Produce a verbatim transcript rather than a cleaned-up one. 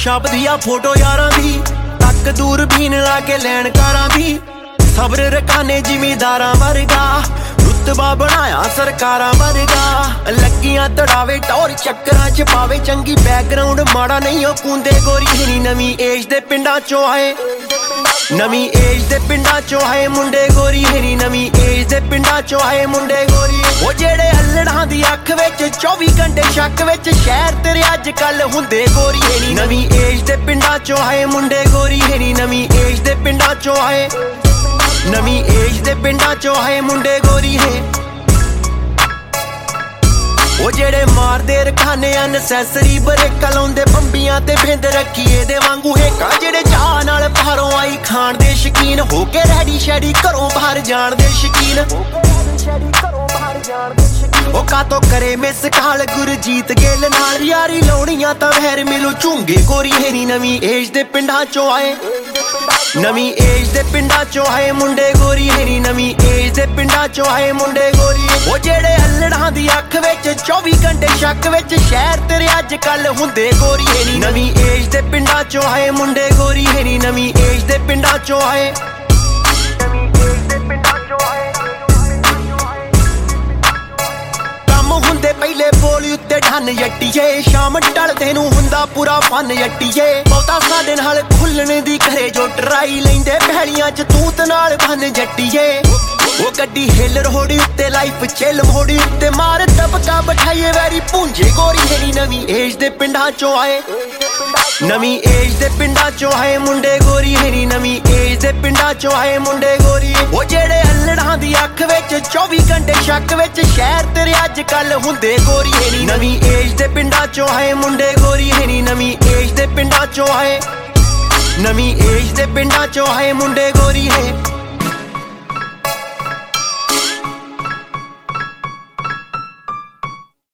छपदी आ photo यारां दी, तक दूरबीन ला के लैन कारां दी। सब्र रखाने जिमीदारां वर्गा, रुतबा बनाया सरकारां वर्गा। लगियां तड़ावे टौर चक्करां च पावे चंगी बैकग्राउंड माड़ा नहीं ओ कूंदे गोरी हेरी। नवीं एज दे पिंडां चों आए, नवीं एज दे पिंडां चों आए मुंडे गोरी हेरी। नवीं एज दे पिंडां चों आए मुंडे गोरी। ओ जेड़े अल्लड़ां दी अख विच चौबी घंटे शक विच शहर तेरे अज कल हुंदे गोरी हेरी। नवीं एज दे पिंडां चों आए मुंडे गोरी हेरी। नवीं एज दे पिंडां चों आए, नवीं एज दे पिंडां चों आए मुंडे गोरी है। ओ जेड़े मारदे रखाने अनसैसरी ब्रेकां लाउंदे बंबियां ते बिंद रखीए दे वांगू हेकां। जेड़े चाह नाल बाहरों आई खाण दे शकीन हो के रैडी शैडी घरों बाहर जाण दे शकीन। ओ कातो करे मिस काल गुरजीत गिल नाल यारी लाउणियां तां वैर मिलू झूंगे गोरी हेरी। नवीं एज दे पिंडां चों आए, नवीं एज दे पिंडां चों आए मुंडे गोरी हेरी। नवीं एज दे पिंडां चों आए मुंडे गोरी। ओ जेड़े अल्लड़ां दी अख विच चौबी घंटे शक विच शहर तेरे अज कल हुंदे गोरी हेरी। नवीं एज दे पिंडां चों आए मुंडे गोरी हेरी। नवीं एज दे पिंडां चों आए, नवीं एज दे पिंडां चों आए। हुंदे पहले बोल उत्ते ढन जट्टीए, शाम ढलदे नूं हुंदा पूरा फन जट्टीए। बहुता साडे नाल खुल्लण दी करे जो टराई लैंदे पैलियां च तूत नाल बन जट्टीए। ओ गड्डी हिल रोड़ी उत्ते लाइफ चिल मोड़ी उत्ते मार दबका बिठाइए वैरी भूंजे गोरी हेरी। नवीं एज दे पिंडां चों आए, नवीं एज दे पिंडां चों आए मुंडे गोरी हेरी। नवीं एज दे पिंडां चों आए मुंडे गोरी। ओ जेड़े अल्लड़ां दी अख विच चौबी घंटे शक विच शहर तेरे अज कल हुंदे गोरी हेरी। नवीं एज दे पिंडां चों आए मुंडे गोरी हेरी। नवीं एज दे पिंडां चों आए, नवीं एज दे पिंडां चों आए मुंडे गोरी है।